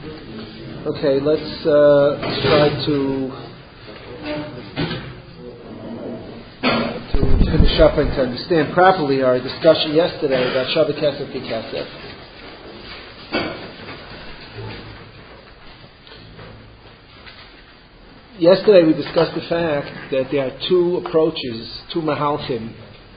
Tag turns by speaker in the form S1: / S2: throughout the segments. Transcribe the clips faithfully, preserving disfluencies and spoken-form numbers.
S1: Okay, let's uh, try to to finish up and to understand properly our discussion yesterday about Shaveh Kesef Kekesef. Yesterday we discussed the fact that there are two approaches, two mahalchim,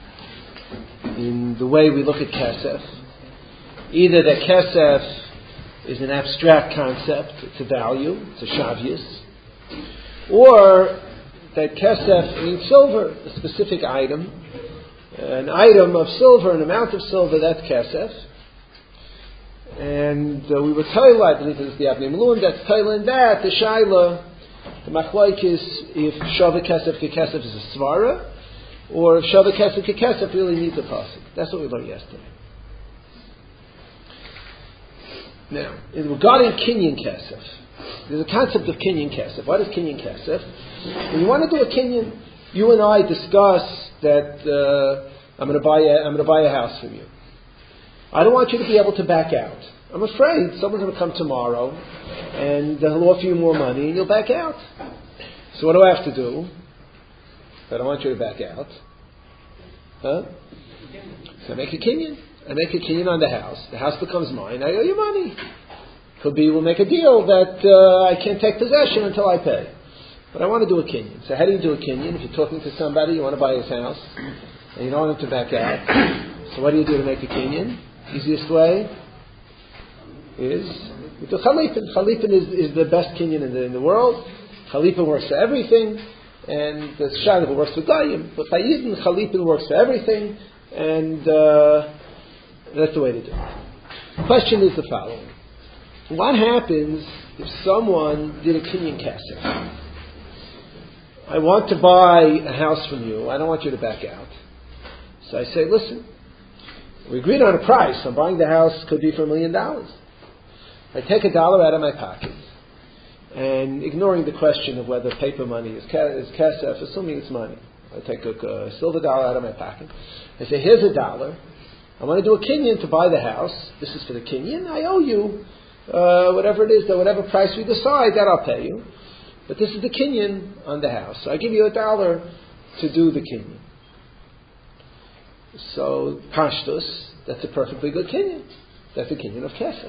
S1: in the way we look at Kesef. Either that Kesef is an abstract concept, it's a value, it's a shavyus, or that Kesef means silver, a specific item, an item of silver, an amount of silver, that's Kesef. And uh, we were told, I believe it was the Avnei Malun, that's told in that, the Shaila, the Machlaikis, if Shaveh Kesef Kekesef is a svara, or if Shaveh Kesef Kekesef really needs a pasuk. That's what we learned yesterday. Now, in regarding Kinyan Kesef, there's a concept of Kinyan Kesef. What is Kinyan Kesef? When you want to do a Kinyan, you and I discuss that uh, I'm going to buy a I'm going to buy a house from you. I don't want you to be able to back out. I'm afraid someone's going to come tomorrow and he'll offer you more money and you'll back out. So what do I have to do? I don't want you to back out. Huh? So I make a Kinyan. I make a kinyan on the house. The house becomes mine. I owe you money. Could be we'll make a deal that uh, I can't take possession until I pay. But I want to do a kinyan. So how do you do a kinyan? If you're talking to somebody, you want to buy his house, and you don't want him to back out. So what do you do to make a kinyan? Easiest way is you do chalipin. Chalipin is, is the best kinyan in the, in the world. Chalipin works for everything, and the shayla works for dayim. But by Yidden, chalipin works for everything, and uh, that's the way to do it. The question is the following. What happens if someone did a kinyan kesef? I want to buy a house from you. I don't want you to back out. So I say, listen, we agreed on a price. I'm buying the house, could be for a million dollars. I take a dollar out of my pocket, and ignoring the question of whether paper money is kesef, assuming it's money, I take a, a silver dollar out of my pocket. I say, here's a dollar. I want to do a kinyan to buy the house. This is for the kinyan. I owe you uh, whatever it is, that whatever price we decide, that I'll pay you. But this is the kinyan on the house. So I give you a dollar to do the kinyan. So pashtus, that's a perfectly good kinyan. That's a kinyan of kesef.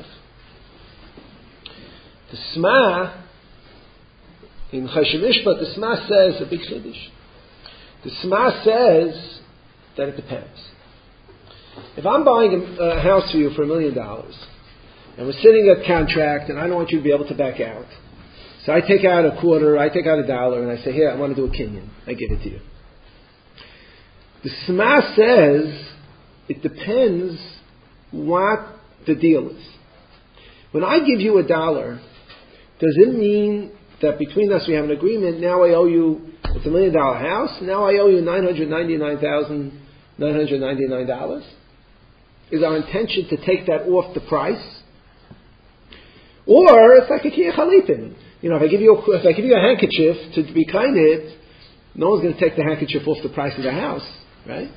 S1: The Sma in Choshen Mishpat, the Sma says a big chiddush. The Sma says that it depends. If I'm buying a, a house for you for a million dollars, and we're sitting at contract, and I don't want you to be able to back out, so I take out a quarter, I take out a dollar, and I say, here, I want to do a kinyan. I give it to you. The Sma says it depends what the deal is. When I give you a dollar, does it mean that between us we have an agreement? Now I owe you, it's a million dollar house, now I owe you nine hundred ninety-nine thousand nine hundred ninety-nine dollars? Is our intention to take that off the price? Or it's like a kiyah chalipin. You know, if I give you a, if I give you a handkerchief to be kind it, no one's going to take the handkerchief off the price of the house, right?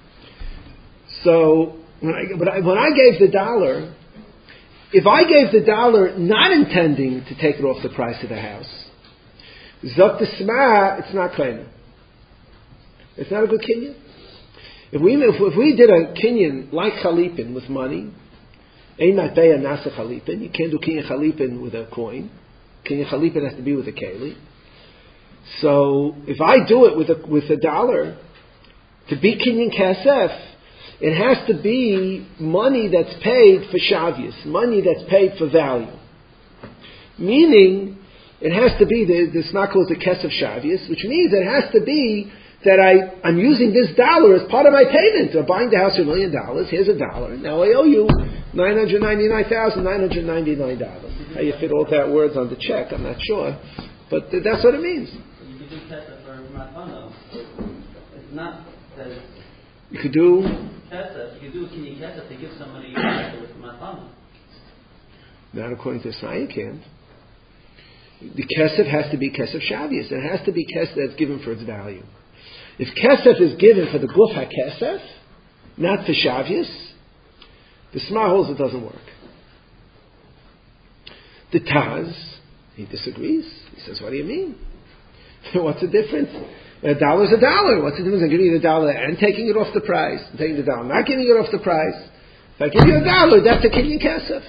S1: So when I, when I, when I gave the dollar, if I gave the dollar not intending to take it off the price of the house, zok the sma, it's not kind. It's not a good kinyan. If we if, if we did a kinyan like chalipin with money, ein matbeya nasa chalipin. You can't do kinyan chalipin with a coin. Kinyan chalipin has to be with a keli. So if I do it with a with a dollar, to be kinyan kesef, it has to be money that's paid for shavyus, money that's paid for value. Meaning, it has to be the the Sma calls the kesef shavyus, which means it has to be that I, I'm using this dollar as part of my payment. I'm buying the house for a million dollars. Here's a dollar. Now I owe you nine hundred ninety-nine thousand nine hundred ninety-nine dollars. How you fit all that words on the check, I'm not sure. But th- that's what it means.
S2: You could do kesef for matana. It's not that
S1: you could do
S2: kesef. You could do kinyan kesef to give somebody for matana.
S1: Not according to Sma, you can't. The kesef has to be kesef shavyus. It has to be kesef that's given for its value. If kesef is given for the guf ha-kesef, not for shavyus, the Sma holds it doesn't work. The Taz, he disagrees. He says, what do you mean? What's the difference? A dollar is a dollar. What's the difference? I'm giving you the dollar and taking it off the price. I'm taking the dollar, not giving it off the price. If I give you a dollar, that's a kinyan kesef.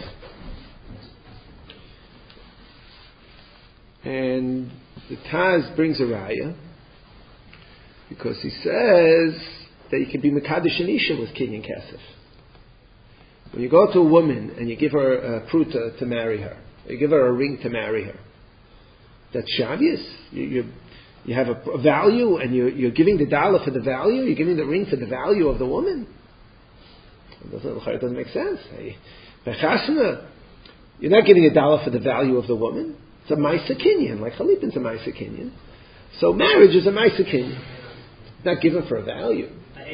S1: And the Taz brings a raya because he says that you can be mekadosh and isha with kinyan kesef. When you go to a woman and you give her a pruta to marry her, you give her a ring to marry her, that's shavius. You, you, you have a, a value, and you're, you're giving the dollar for the value. You're giving the ring for the value of the woman. It doesn't, it doesn't make sense. Hey, you're not giving a dollar for the value of the woman. It's a ma'isa kinyan, like chalipin's a ma'isa kinyan. So marriage is a ma'isa kinyan. It's not given for a value.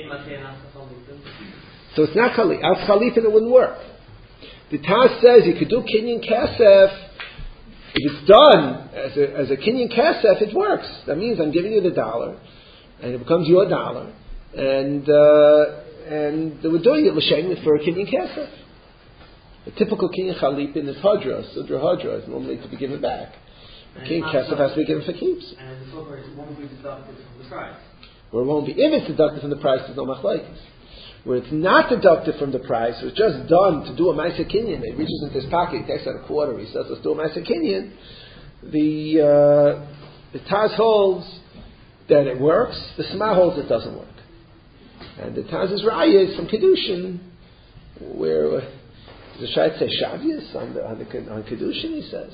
S1: So it's not chalipin. As chalipin, it wouldn't work. The Taz says you could do kinyan kesef. If it's done as a, as a kinyan kesef, it works. That means I'm giving you the dollar, and it becomes your dollar, and uh, and we're doing it l'shem for a kinyan kesef. A typical kinyan chalipin is hadra, sudra hadra, is normally to be given back. Kinyan kesef has to be given for keeps.
S2: And the silver won't be deducted from the price.
S1: Or it won't be. If it's deducted from the price, there's no machlokes. Where it's not deducted from the price, it's just done to do a ma'aser kinyan. He reaches into his pocket, he takes out a quarter, he says, let's do a ma'aser kinyan. The, uh, the Taz holds that it works, the Sma holds it doesn't work. And the Taz's raya is from Kedushin, where uh, the Shait say Shavius on, the, on, the, on Kedushin, he says.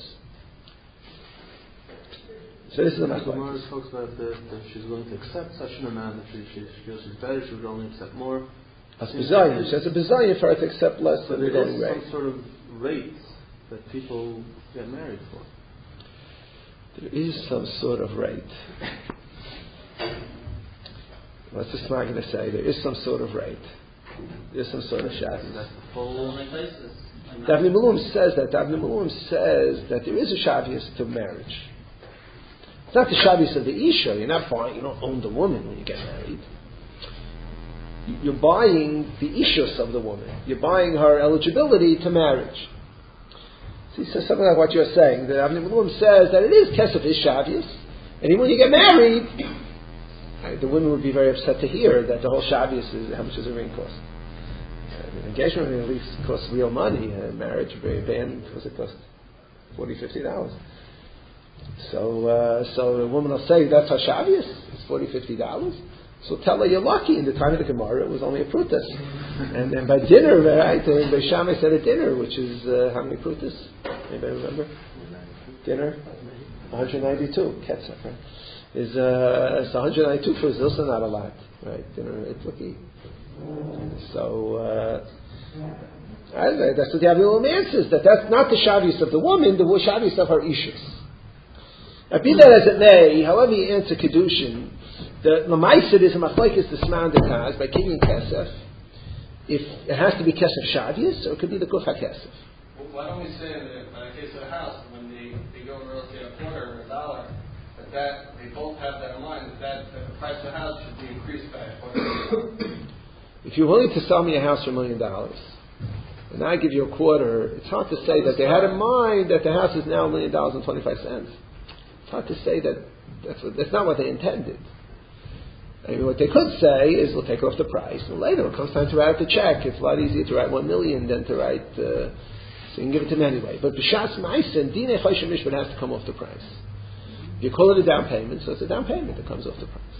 S1: So this is a machlokes.
S3: The Gemara talks about that, that she's willing to accept such an amount, that she, she feels she's better, she would only accept more.
S1: That's bizayin. She has a bizayin for her to accept less
S3: but
S1: than the going rate.
S3: There is some sort of rate that people get married for.
S1: There is some sort of rate. What's the Smart going to say? There is some sort of rate. There is some sort of shavis.
S3: That's the full.
S1: Davnei Malum says that. Davnei Malum says that there is a shavius to marriage. It's not the shavius of the isha. You're not buying. You don't own the woman when you get married. You're buying the ishus of the woman. You're buying her eligibility to marriage. So he says something like what you're saying. That Avnei Malum says that it is kesef is shavius, and when you get married, the women would be very upset to hear that the whole shavius is how much does a ring cost. Uh, an engagement ring at least costs real money. A marriage band, what does it cost? Forty, fifty dollars. So, uh, so the woman will say that's her shavius. It's forty, fifty dollars. So tell her you're lucky. In the time of the Gemara, it was only a prutas. And then by dinner, right, the Beis Shammai said at dinner, which is uh, how many prutas? Anybody remember? Dinner? one hundred ninety-two. Ketzak, right? Is, uh, it's one hundred ninety-two for also not a lot, right? Dinner, it's lucky. So, uh, that's what the Avnei answers, that that's not the shavius of the woman, the shavius of her ishus. Now, be that as it may, however you answer Kedushin, the Lamaisid is a machlokes the Sma and the Taz by kinyan kesef. If it has to be kesef shavius, or it could be the kuf hakesef.
S4: Well, why don't we say in the, in the case of the house, when they, they go in real estate a quarter or a dollar, that, that they both have that in mind, that, that, that the price of the house should be increased by a quarter.
S1: If you're willing to sell me a house for a million dollars, and I give you a quarter, it's hard to say that they had in mind that the house is now a million dollars and twenty-five cents. It's hard to say that that's, what, that's not what they intended. I mean, what they could say is, we'll take off the price, and later, when it comes time to write out the check, it's a lot easier to write one million than to write, uh, so you can give it to them anyway. But b'shas ma'isen, dinei choshen mishpat has to come off the price. You call it a down payment, so it's a down payment that comes off the price.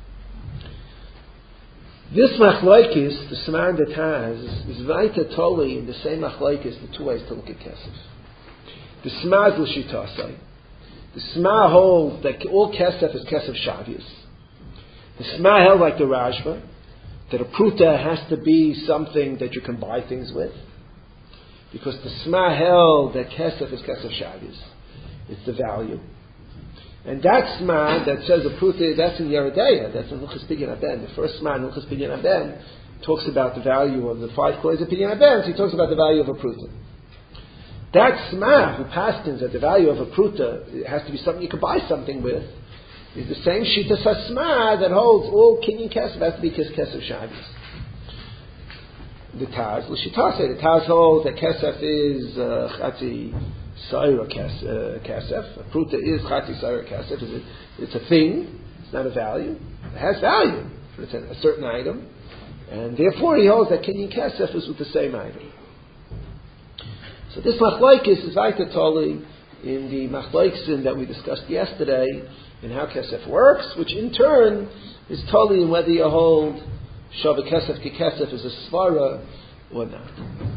S1: This machlokes, the Sma and the Taz, is vayta toli in the same machlokes, the two ways to look at kesef. The Sma is l'shitasai. The Sma holds that all kesef is kesef shavius. The Sma held like the Rashba, that a pruta has to be something that you can buy things with. Because the Sma held that kesef is kesef shavius. It's the value. And that Sma that says a pruta, that's in Yeredeya, that's in Hilchos Pidyon Haben. The first Sma in Hilchos Pidyon Haben talks about the value of the five coins of Pidyon Haben, so he talks about the value of a pruta. That Sma who pastins that the value of a pruta, it has to be something you can buy something with, is the same Shita Sasma that holds all kinyan kesef has to be kesef shavius. the Taz. L'shitase, the Taz holds that Kesef is Chatzi Saira Kesef. A Pruta is Chatzi Saira Kesef. It's a thing. It's not a value. It has value, but it's a certain item. And therefore he holds that Kinyan Kesef is with the same item. So this Machlaikis is Vaita Toli in the Machlaikisin that we discussed yesterday in how Kesef works, which in turn is Toli in whether you hold Shava Kesef Ki Kesef is a Svara or not.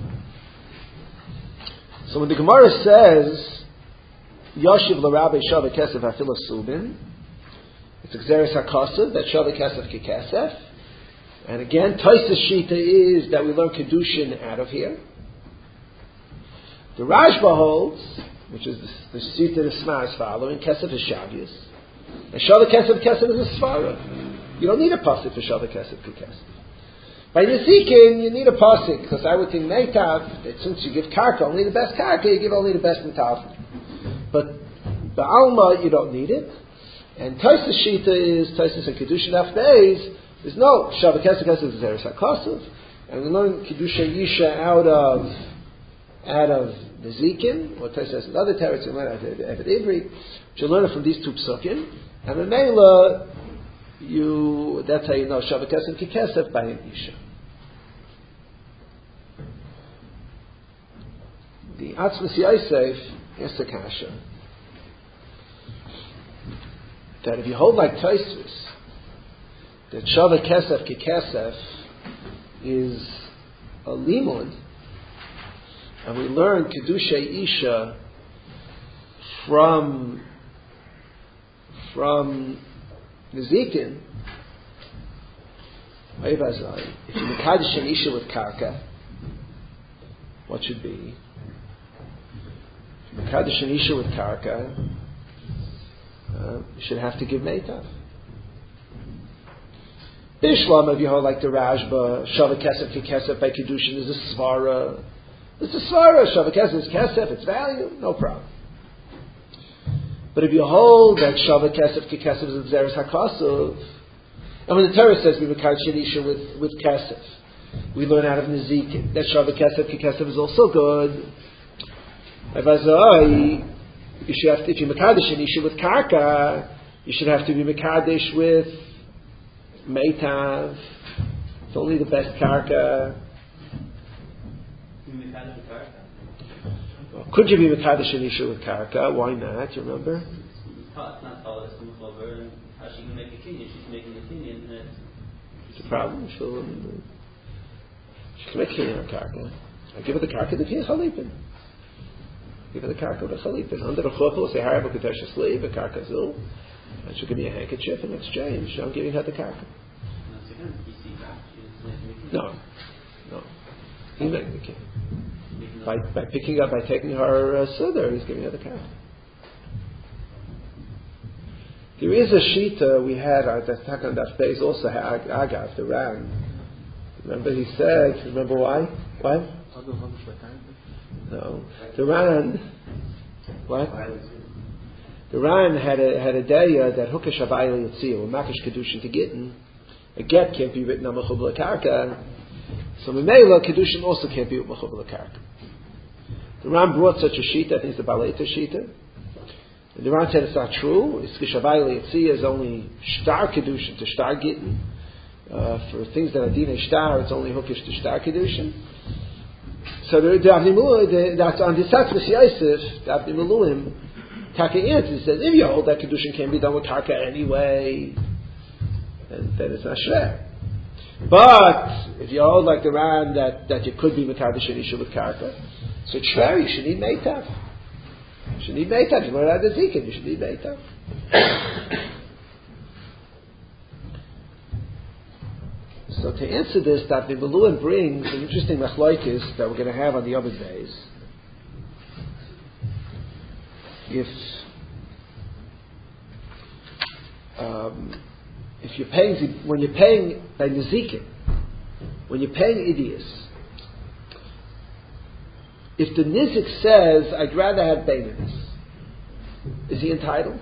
S1: So when the Gemara says Yashiv L'Rabbi Shava Kesef Hafila Subin, it's Xeris HaKasav, that Shava Kesef Ki Kesef. And again, Taisa's Shita is that we learn Kedushin out of here. The Rashba holds, which is the, the Shita the Sma is following, Kesef is Shavius. And Shava Kesef Kesef is a Svara. You don't need a pasuk for Shava Kesef Ki Kesef. By Nezikin, you need a pasuk, because I would think Meitav, that since you give Karka, only the best Karka, you give only the best Metav. But Ba'alma, you don't need it. And Taisa's Shita is, Taisa's and Kedushin Afbeis, is no, Shava Kesef Kesef is Zeres HaKasav. And we learn Kedusha Yisha out of, out of Nezikin, or Taisa has another territory, we learn out of Evet Ivri, which you learn it from these two psukim. And Memela, you, that's how you know Shava Kesef Ki Kesef by an Isha. The Atzmas Yosef asks the Kasha that if you hold like Tosfos that Shava Kesef Ki Kesef is a limud, and we learn Kedusha Isha from from Nezikin, if you Mekadosh an Isha with Karka, what should be? If you Mekadosh an Isha with Karka, uh, you should have to give Meitav. Bishlam, if you hold like the Rashba, Shava Kesef Ki Kesef by Kedushin is a Svara. It's a Svara, Shava Kesef is Kesef, it's value, no problem. But if you hold that Shava Kesef Ki Kesef is Zeres HaKasav, and when the Torah says we Mekadosh Isha with, with Kesef, we learn out of Nezikin that Shava Kesef Ki Kesef is also good. You should have to, if you Mekadosh Isha with Karka, you should have to be Mekadosh with Meitav. It's only the best Karka. Could you be Mekadosh an Isha with Karka? Why not? You remember?
S2: It's not tall, it's move over, and how she can make a kinyan? She's making a kinyan, and it's...
S1: It's a problem. She'll, she can make kinyan on Karka. I give her the Karka, the Kinyan Chalipin. Give her the Karka with a Chalipin. Under the Chopel, say, Harab Ketesh Sleeve, a Karka Zul, and she'll give me a handkerchief in exchange. I'm giving her the Karka. No. No. He's making the kinyan. By, by picking up, by taking her uh, Siddur, he's giving her the Karka. There is a Shita we had, uh, that's Takan Daf Beis, also Agav, the Ran. Remember he said, remember why? What? No. The Ran, what? The Ran had a, had a day uh, that Hukesh Havayla Yitzir, or Makish Kedushin to Gittin, a get can't be written on Mechubla Karka, so Memela, Kedushin also can't be with Mechubla Karka. The Ram brought such a Shita, I think it's the Balaita Shita. And the Ram said it's not true. It's Kishavayla Yitzia is only Shtar Kedushin to Shtar Gittin. Uh, for things that are Dina Shtar, it's only Hukish to Shtar Kedushin. So the Avnimulu, that's on the Satzvus Yosef, the Avnimulim, Taka answers, says, if you hold that Kedushin can be done with Karka anyway, then, then it's not Shver. But, if you hold like the Ram that, that you could be Mekadosh an Isha with Karka, so it's fair, you should need Meitav. You should need Meitav. You learn out the Zikin, you should need Meitav. So to answer this, that the Meluim brings an interesting machlokes that we're going to have on the other days. If um, if you're paying, when you're paying by Nezikin, when you're paying Idias, if the Nizik says, I'd rather have Beininus, is he entitled?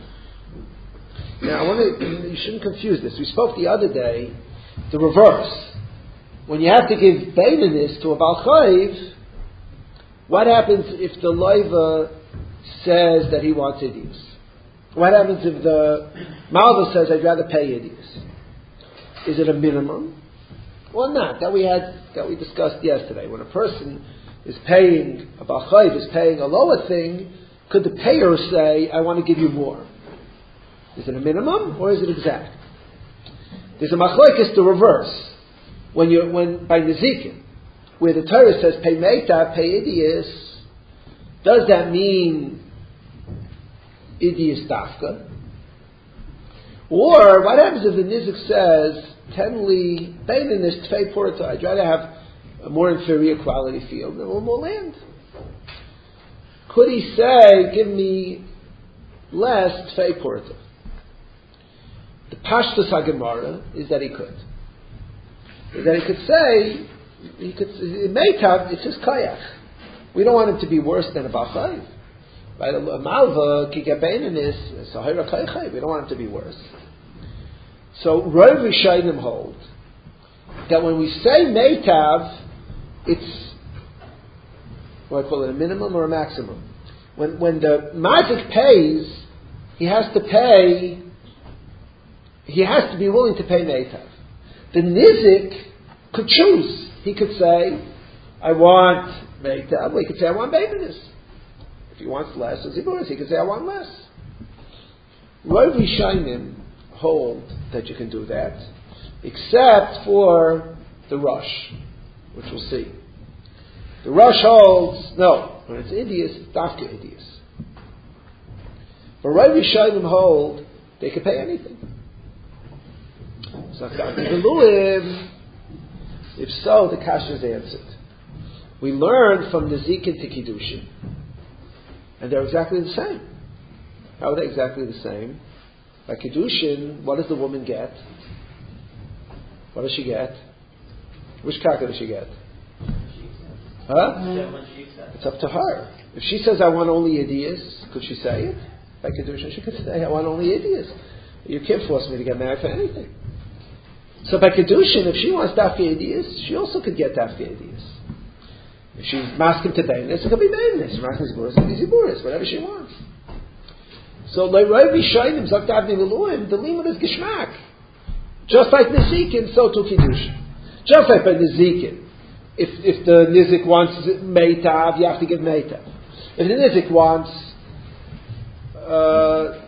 S1: Now, I want to, you shouldn't confuse this. We spoke the other day, the reverse. when you have to give baininess to a Baal Chayv, what happens if the Loiva says that he wants idiyus? What happens if the Malva says, I'd rather pay idiyus? Is it a minimum or not? That we had, that we discussed yesterday. When a person is paying, a Baal Chayv is paying a lower thing, could the payer say, I want to give you more? Is it a minimum or is it exact? There's a machlokes the reverse. When you when by Nezikin, where the Torah says pay meitav, pay idiyus, does that mean idiyus dafka? Or what happens if the Nizik says tenly baininus tfei porta? I'd rather have a more inferior quality field and a little more land. Could he say, give me less tfei porta? The Pashtus HaGemara is that he could. Is that he could say, he could, meitav, it's his kayach. We don't want him to be worse than a Baal Chayv. Right? A Malva, Kigabeininis, Sahira Kaychay. We don't want him to be worse. So, Rov Rishayim hold that when we say meitav, it's, what do I call it, a minimum or a maximum? When, when the mazik pays, he has to pay, he has to be willing to pay meitav. The nizik could choose. He could say, I want meitav. Well, he could say, I want baininus. If he wants less, as he he could say, I want less. Rov Rishayim hold that you can do that, except for the Rosh, which we'll see. The Rosh holds, no, when it's idiyus, it's dafka idiyus. But Rov Rishayim hold, they can pay anything. So if so, the kasha is answered. We learn from Nezikin to Kiddushin, and they're exactly the same. How are they exactly the same? By Kiddushin, what does the woman get? What does she get? Which karka does she get? Huh? It's up to her. If she says, I want only idiyus, could she say it? By Kiddushin, she could say, I want only idiyus. You can't force me to get married for anything. So by Kiddushin, if she wants dafka idiyus, she also could get dafka idiyus. If she's masking to baininus, it could be baininus. Masking ziburis, it could be ziburis, whatever she wants. So like Rov Rishayim zaktav niveluim, the limud is geshmak. Just like Nezikin, so to Kiddushin. Just like by Nezikin. If if the Nizik wants meitav, you have to give meitav. If the Nizik wants uh,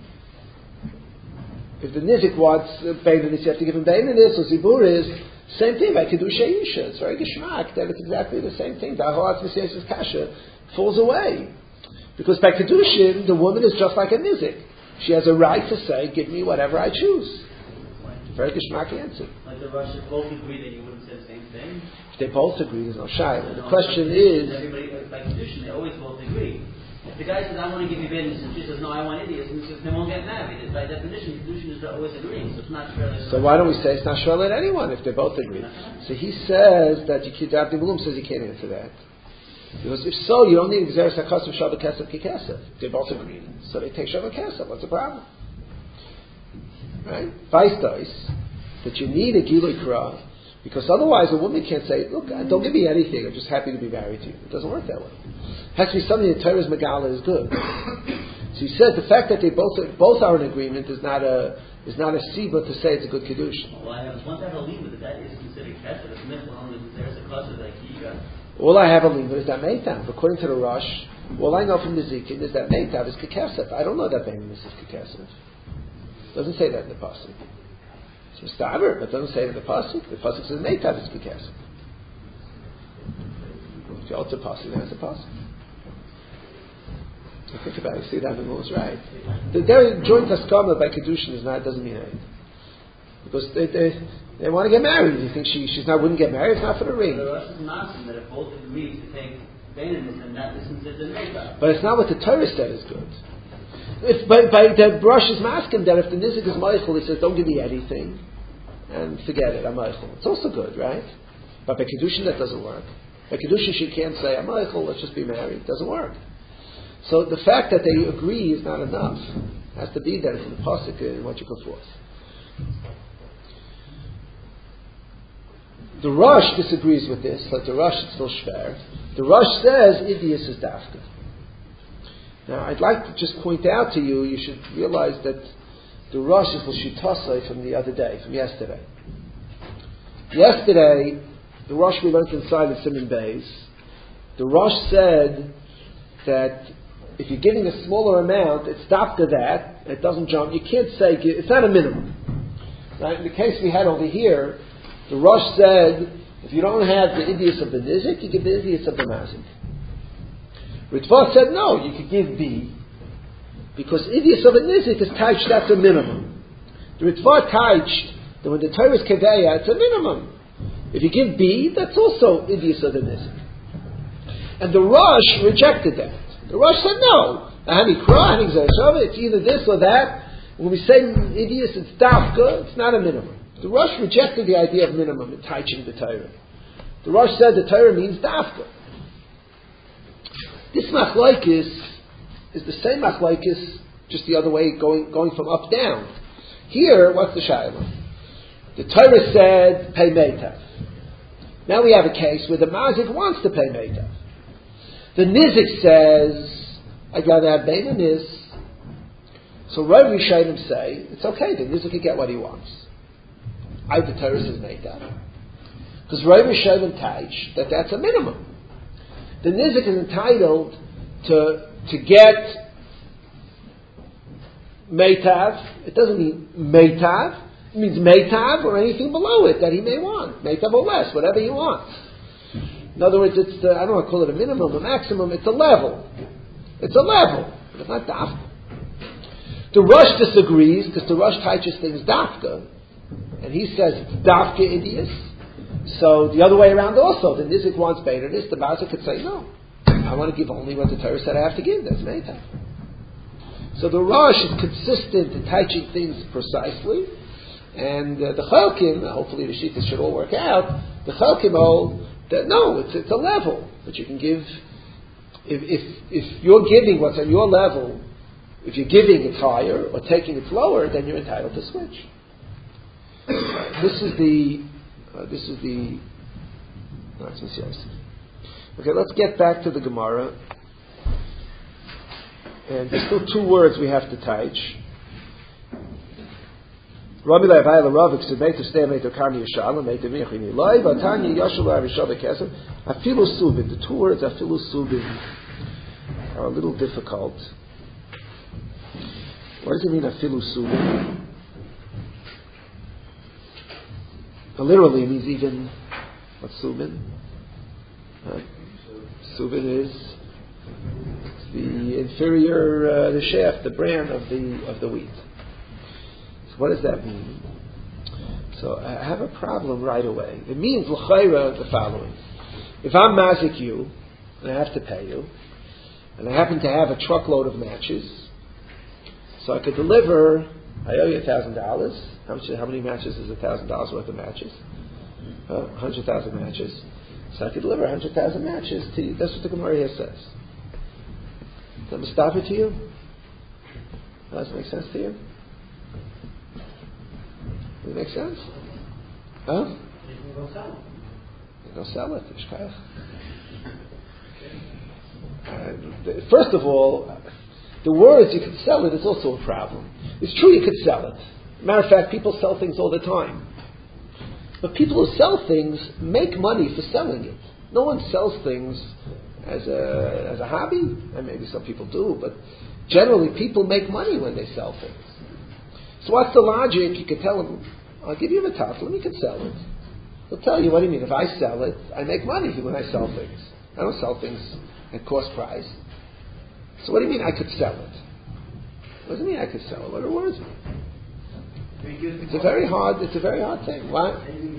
S1: If the Nizik wants baininus, you have to give him baininus or ziburis. Same thing by Kedusha Isha. It's very geshmak that it's exactly the same thing. The Ahalat V'Seisus Kasha falls away. Because by Kedushin, the woman is just like a Nizik. She has a right to say, give me whatever I choose. Very geshmak answer.
S2: Like the Russians both agree that you wouldn't say the same thing?
S1: If they both agree, there's no shy. The question is...
S2: Everybody, by Kedushin, they always both agree. If the guy says, I want to give you business, and she says, no, I want idiots, and says, they won't get married. It's by definition, Kedushin is always agreeing, so it's not fair.
S1: So why don't we say it's not sure at anyone if they both agree? So he says that, Abdi Malum says he can't answer that. Because if so, you don't need Gzeres HaKasav Shavah Kesef Kikesef. They both agree. So they take Shavah Kesef. What's the problem? Right? Vice does that you need a Gilui Kra, because otherwise a woman can't say, look, don't give me anything, I'm just happy to be married to you. It doesn't work that way. It has to be something that Torah's Megala is good. So he says the fact that they both both are in agreement is not a is not a siba to say it's a good Kiddush.
S2: Well, I have, once I have a leave with it, that is considered Kesef. It's meant for only there's a Kesef like Yiga.
S1: All I have a leave is that Meitav. According to the Rosh, all I know from the Zikin is that Meitav is Kekesef. I don't know that Baininus is Kekesef. It doesn't say that in the Pasuk. It's Mustaber, but it doesn't say it in the Pasuk. The Pasuk says Meitav is Kekesef. If you alter Pasuk, then it's a Pasuk. So think about it. See that the is right. The their joint haskama by Kedushin is not doesn't mean anything. Because they, they they want to get married. You think she she's not wouldn't get married? It's not for the ring.
S2: The Rosh is massive that if both agree to take Baininus and that isn't the Meitav.
S1: But it's not what the Torah said is good. If by, by the Rosh is masking that if the Nizik is Meichel, he says, don't give me anything and forget it, I'm Meichel. It's also good, right? But by Kedushin that doesn't work. By Kedushin she can't say, I'm Meichel, let's just be married. It doesn't work. So the fact that they agree is not enough. It has to be that it's in the Pasuk and what you can force. The Rosh disagrees with this, but the Rosh is still shver. The Rosh says Idius is dafka. Now, I'd like to just point out to you, you should realize that the Rosh is l'shitasai from the other day, from yesterday. Yesterday, the Rosh we learned inside of Simon Beis, the Rosh said that if you're giving a smaller amount, it's dafka that, it doesn't jump. You can't say, it's not a minimum. Right? In the case we had over here, the Rosh said, if you don't have the Idius of the Nizik, you give the Idius of the Mazik. Ritva said, no, you could give B, because Idius of a Nizik is taich, that's a minimum. The Ritva taich, that when the Torah is Keveya, it's a minimum. If you give B, that's also Idius of the Nizik. And the Rosh rejected that. The Rosh said, no, it's either this or that. When we say Idius, it's dafka, it's not a minimum. The Rosh rejected the idea of minimum in teaching the Torah. The Rosh said the Torah means dafka. This machlokes is the same machlokes, just the other way, going going from up down. Here, what's the shayla? The Torah said pay meitav. Now we have a case where the mazik wants to pay meitav. The nizik says, I'd rather have bein and niz. So Rav Rishonim say it's okay. The nizik can get what he wants. I the Torah says meitav, because Rav Rishonim teach that that's a minimum. The nizik is entitled to to get meitav. It doesn't mean meitav. It means meitav or anything below it that he may want. Meitav or less, whatever he wants. In other words, it's the, I don't want to call it a minimum, a maximum. It's a level. It's a level. It's not dafka. The Rosh disagrees because the Rosh teaches things dafka, and he says it's dafka idius. So the other way around also, the nizik wants better this, the mazik could say, no, I want to give only what the Torah said I have to give, that's meitav. So the Rosh is consistent in teaching things precisely, and uh, the Chalkim, hopefully the Shittas should all work out, the Chalkim hold that no, it's, it's a level that you can give, if, if, if you're giving what's on your level, if you're giving it's higher, or taking it's lower, then you're entitled to switch. Uh, this is the Uh, this is the. No, okay, let's get back to the Gemara. And there's still two words we have to teach. Rami Le'avayla Ravik said, "Meitu stay meitu karni yishalom meitu michini loy vatanya yashula arishav kesem afilu subin." The two words afilu subin are a little difficult. What does it mean afilu subin? Literally, it means even, what's subin? Uh, subin is the inferior, uh, the shaft, the bran of the of the wheat. So what does that mean? So I have a problem right away. It means l'chayra the following: if I'm mazik you, and I have to pay you, and I happen to have a truckload of matches, so I could deliver. I owe you a thousand dollars. How much? How many matches is a thousand dollars worth of matches? A uh, hundred thousand matches. So I could deliver a hundred thousand matches to you. That's what the Gemara here says. Does that stop it to you? Does that make sense to you? Does it make sense? Huh?
S2: You can go sell it.
S1: You can go sell it. Uh, first of all, the words you could sell it is also a problem. It's true you could sell it. Matter of fact, people sell things all the time. But people who sell things make money for selling it. No one sells things as a as a hobby, and maybe some people do, but generally people make money when they sell things. So what's the logic? You could tell them, I'll give you a talk, you could sell it. They'll tell you, what do you mean? If I sell it, I make money when I sell things. I don't sell things at cost price. So what do you mean I could sell it? What does it mean I could sell it? What are words mean? It's a very hard. It's a very hard thing. What?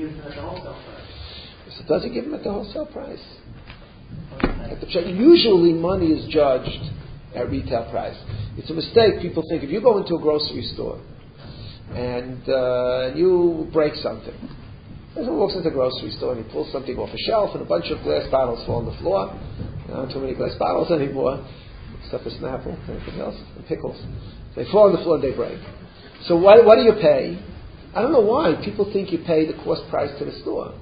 S1: So does he give them at the wholesale price? At the, usually, money is judged at retail price. It's a mistake. People think if you go into a grocery store and uh, you break something, someone walks into the grocery store and he pulls something off a shelf and a bunch of glass bottles fall on the floor. There aren't too many glass bottles anymore, except for Snapple, anything else, and pickles. They fall on the floor and they break. So what, what do you pay? I don't know why. People think you pay the cost price to the store.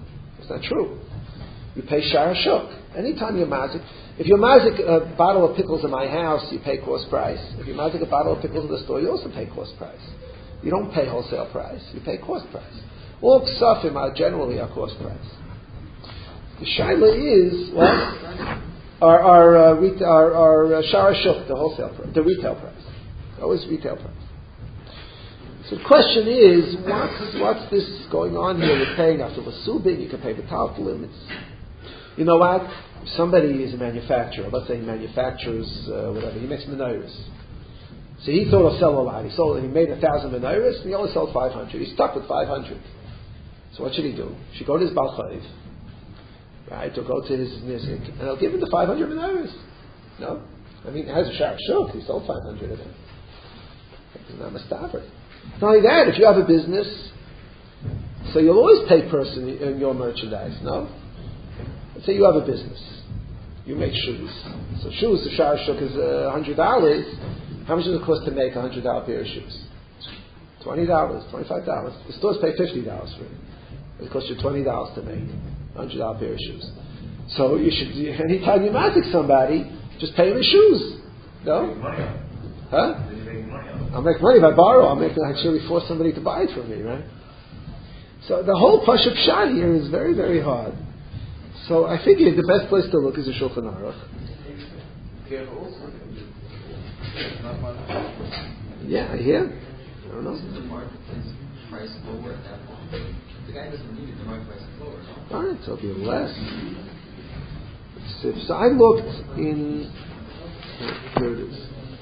S1: It's not true. You pay shara shuk. Anytime you're mazik, if you're mazik a bottle of pickles in my house, you pay cost price. If you're mazik a bottle of pickles in the store, you also pay cost price. You don't pay wholesale price. You pay cost price. All ksafim are generally a cost price. The shaila is what our our uh, ret- our, our uh, shara shuk, the wholesale price, the retail price. Always retail price. So the question is, what's what's this going on here? You're paying after the subin, you can pay the talfulim. It's You know what? Somebody is a manufacturer. Let's say he manufactures uh, whatever. He makes menorahs. So he thought he'll sell a lot. He sold. He made a thousand menorahs, and he only sold five hundred. He's stuck with five hundred. So what should he do? He should go to his Baal Chayv, right? Or go to his nizik, and he'll give him the five hundred menorahs. No, I mean, it has a shara shuk. He sold five hundred of them. It's not mistaver. Not only that, if you have a business, so you'll always pay person in your merchandise. No. Let's say you have a business. You make shoes. So shoes, the shara shuk is a hundred dollars. How much does it cost to make a hundred dollar pair of shoes? Twenty dollars, twenty-five dollars. The stores pay fifty dollars for it. It costs you twenty dollars to make a hundred dollar pair of shoes. So you should, anytime you mazik somebody, just pay him his shoes. No? Huh? I'll make money if I borrow. I'll make actually force somebody to buy it from me, right? So the whole Pashup Shad here is very, very hard. So I figured the best place to look is a Shulchan Aruch. Yeah, yeah. I don't know.
S5: The marketplace price lower at that point. The guy doesn't need it. The marketplace is lower. No?
S1: All right, so it'll be less. So, so I looked in. Oh, here it is.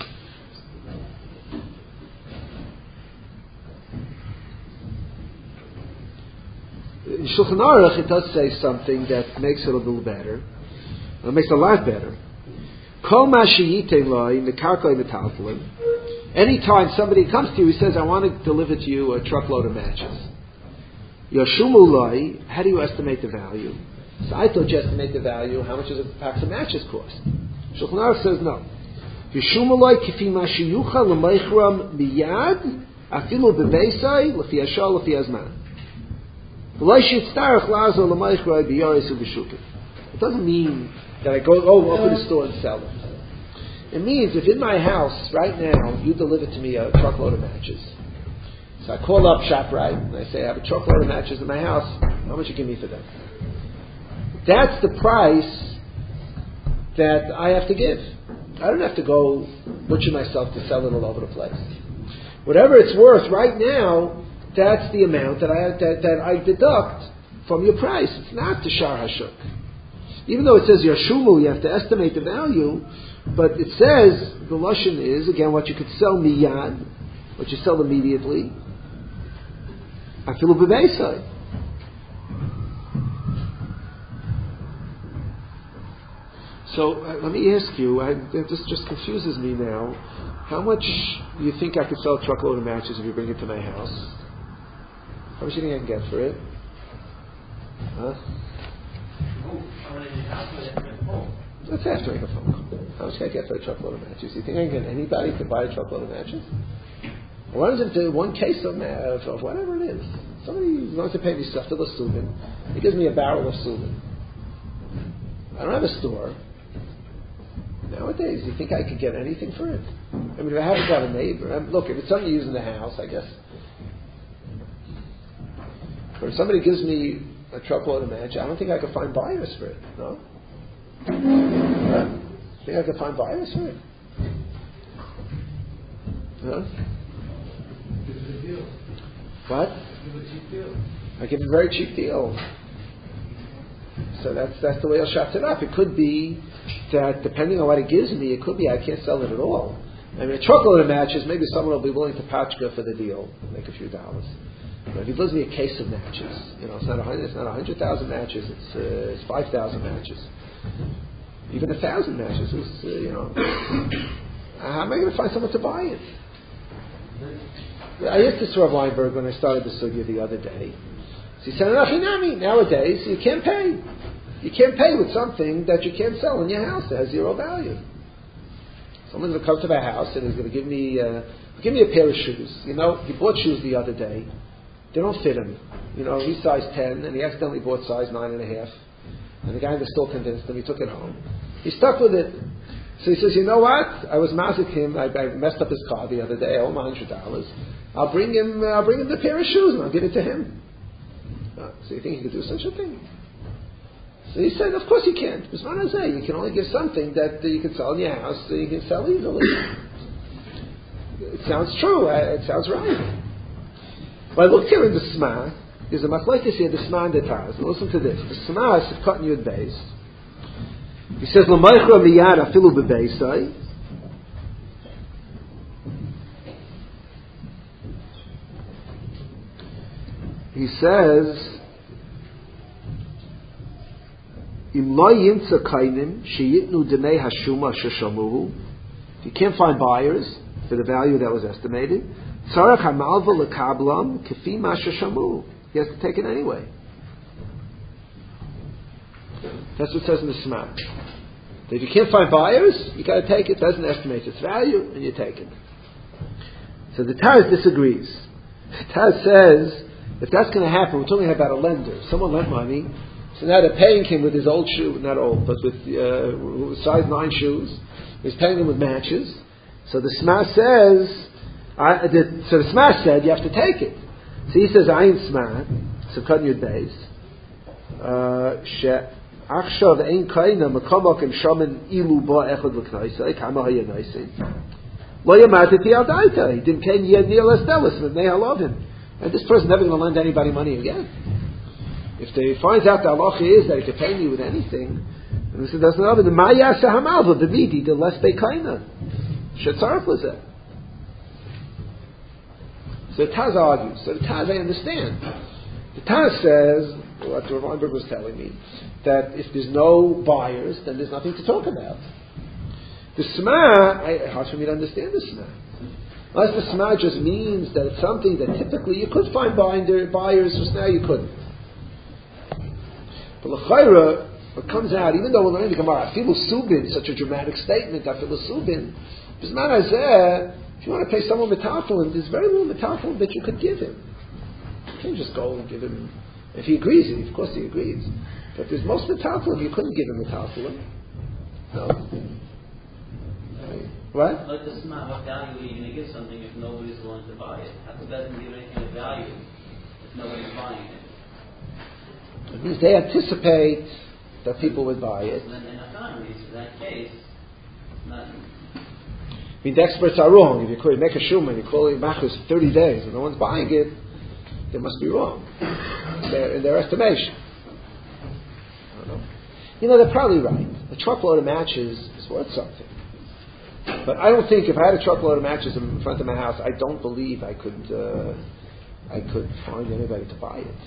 S1: In Shulchan Aruch, it does say something that makes it a little better. It makes it a lot better. Kol ma sheyitei loi mekarkoi metaltalin. Anytime somebody comes to you, he says, "I want to deliver to you a truckload of matches." Yoshumu loi. How do you estimate the value? So I thought you estimate the value. How much does a pack of matches cost? Shulchan Aruch says no. Yoshumu loi kifi ma sheyucha lemeichram miyad afilu bebeisai lefi ashar lefi azman. It doesn't mean that I go, oh, open the store and sell them. It means if in my house right now you deliver to me a truckload of matches. So I call up ShopRite and I say, I have a truckload of matches in my house. How much you give me for them? That's the price that I have to give. I don't have to go butcher myself to sell it all over the place. Whatever it's worth right now, that's the amount that I that, that I deduct from your price. It's not the shar hashuk. Even though it says yashumu, you have to estimate the value, but it says the lashon is again what you could sell miyad, what you sell immediately. Afilu bebeisai. So uh, let me ask you. I, this just confuses me now. How much do you think I could sell a truckload of matches if you bring it to my house? How much do you think I can get for it? Huh? That's after I make a phone call. How much can I get for a truckload of matches? Do you think I can get anybody to buy a truckload of matches? Or runs into one case of, ma- of, of whatever it is. Somebody wants to pay me stuff to the Subin. He gives me a barrel of Subin. I don't have a store. Nowadays, you think I could get anything for it? I mean, if I haven't got a neighbor, um, look, if it's something you use in the house, I guess. But if somebody gives me a truckload of matches, I don't think I could find buyers for it. No? Huh? Think I could find buyers for it? Huh?
S6: Give it a deal.
S1: What?
S6: Give a cheap deal.
S1: I give a very cheap deal. So that's that's the way I'll shop it up. It could be that depending on what it gives me, it could be I can't sell it at all. I mean, a truckload of matches, maybe someone will be willing to patchka for the deal, make a few dollars. But if he gives me a case of matches, you know, it's not a hundred, it's not a hundred thousand matches, it's uh, it's five thousand matches, even a thousand matches. Is, uh, you know, how am I going to find someone to buy it? I asked this Rav Weinberg when I started the sugya the other day. So he said, nowadays you can't pay. You can't pay with something that you can't sell in your house that has zero value. Someone's going to come to my house and he's going to give me uh, give me a pair of shoes. You know, he bought shoes the other day. they don't fit him. You know, he's size ten, and he accidentally bought size nine and a half. And the guy was still convinced him. He took it home. He stuck with it. So he says, you know what? I was mazik him. I, I messed up his car the other day. I owe him a hundred dollars. I'll bring him. Uh, I'll bring him the pair of shoes, and I'll give it to him. Uh, so you think he could do such a thing? So he said, of course you can't. Because what I say, you can only give something that uh, you can sell in your house, so you can sell easily. It sounds true. Uh, it sounds right. But I looked here in the Sma. There's a machlokes here, the Sma and the Taz. Now listen to this. The Sma is cut in Yud Beis. He says, "L'maychra miyad afilu bebeisai." He says, "Im lo yimtza kainim sheyitnu demei hashuma sheshamuhu." If you can't find buyers for the value that was estimated, tzarach hamalva lekablam kefi ma sheshamuhu. He has to take it anyway. That's what it says in the Sma. If you can't find buyers, you got to take it. Doesn't estimate its value, and you take it. So the Taz disagrees. The Taz says, if that's going to happen, we're talking about a lender. Someone lent money, so now they're paying him with his old shoe, not old, but with uh, size nine shoes. He's paying them with matches. So the Sma says, I, the, so the Sma said you have to take it. So he says, Ayin Sma, so cut Yud Beis, she achshav ein kaina makamok and shaman ilu ba echad l'knaisai kama hayanaisai lo yamatati al daita. He didn't pay yet near less delis, but may I love him. And this person never going to lend anybody money again. If they finds out the halacha is that he can pay me with anything, and he said that's another the maya sahamalva the midi the less beikaina shetzarf was it. So the Taz argues. So the Taz, I understand. The Taz says, what Rav Weinberg was telling me, that if there's no buyers, then there's nothing to talk about. The Sma, I, hard for me to understand the Sma. Unless the Sma just means that it's something that typically you could find binder, buyers, just now you couldn't. But l'chayra, what comes out, even though we're learning the Gemara, afilu subin, such a dramatic statement, afilu subin, b'zman hazeh, if you want to pay someone metalfilin, there's very little metalfilin that you could give him. You can't just go and give him. If he agrees, of course he agrees. But there's most metalfilin you couldn't give him metalfilin. No. What?
S2: Like the Sma, what value are you going to give something if nobody's willing to buy it? How does that give anything of value if nobody's buying it?
S1: It means they anticipate that people would buy it.
S2: And then in economies, in that case, nothing.
S1: I mean, the experts are wrong. If you call, make a shuman, you call it machus thirty days, and no one's buying it, they must be wrong in their, in their estimation. I don't know. You know, they're probably right. A truckload of matches is worth something. But I don't think if I had a truckload of matches in front of my house, I don't believe I could uh, I could find anybody to buy it.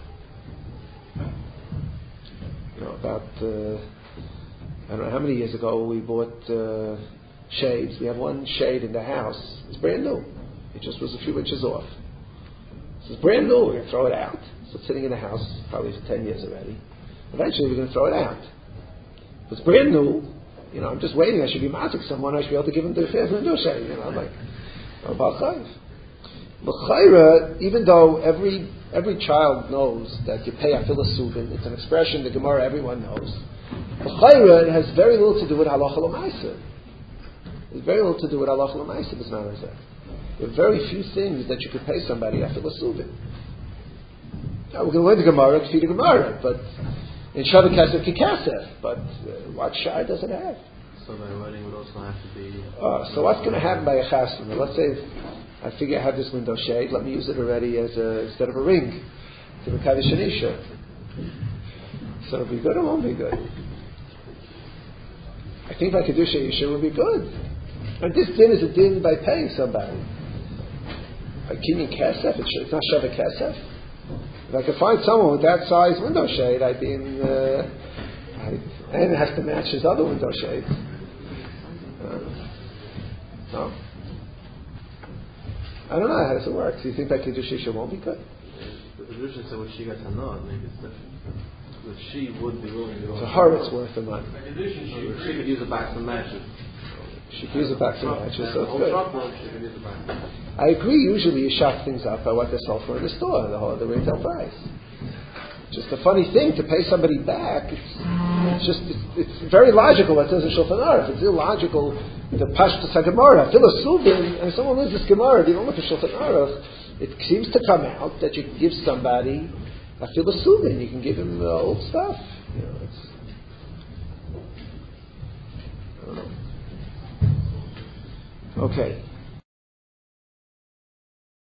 S1: You know, about uh, I don't know how many years ago we bought uh, shades. We have one shade in the house. It's brand new. It just was a few inches off. So it's brand new. We're going to throw it out. So it's sitting in the house probably for ten years already. Eventually we're going to throw it out. It's brand new. You know, I'm just waiting. I should be mazik someone. I should be able to give him the fair new shade. You know, I'm like, about chayv. L'chayra, even though every every child knows that you pay afilas subin, it's an expression the Gemara everyone knows. L'chayra, it has very little to do with halacha l'maisa. There's very little to do with halacha l'maisa. It's not as that. There are very few things that you could pay somebody afilas subin. Now we're going to learn the Gemara to feed the Gemara, but in Shavah Kesef Kikesef, but uh, what shar does it have?
S3: So the wedding would also have to be.
S1: Uh, so what's going to happen by a chasna? Let's say if I figure I have this window shade, let me use it already as a, instead of a ring to the Kaddish Anisha. So it'll be good or won't be good? I think by Kaddish Anisha will be good. And this din is a din by paying somebody. By kinyan kesef, it's not Shavah Kesef. If I could find someone with that size window shade, I'd be in. Uh, I'd, and it has to match his other window shades. Uh, no, I don't know how does it work. Do you think that Kiddush Isha won't be good?
S3: The tradition said what she got to know, maybe it's different. But she would be willing to go.
S1: To her, it's worth the money.
S3: She could use a box of matches.
S1: She can use it back to matches, so it's
S3: Old
S1: good.
S3: truckload, she can use it back.
S1: I agree, usually you shop things up by what they sell for in the store, the whole the retail price. Just a funny thing to pay somebody back. It's, it's just it's, it's very logical what it says in Shulchan Aruch. It's illogical the Pashtus HaGemara, Philisubin, and someone learns this Gemara, if you don't look at Shulchan Aruch, it seems to come out that you can give somebody a Philisubin, you can give him uh, old stuff. You know, it's, I don't know. Okay.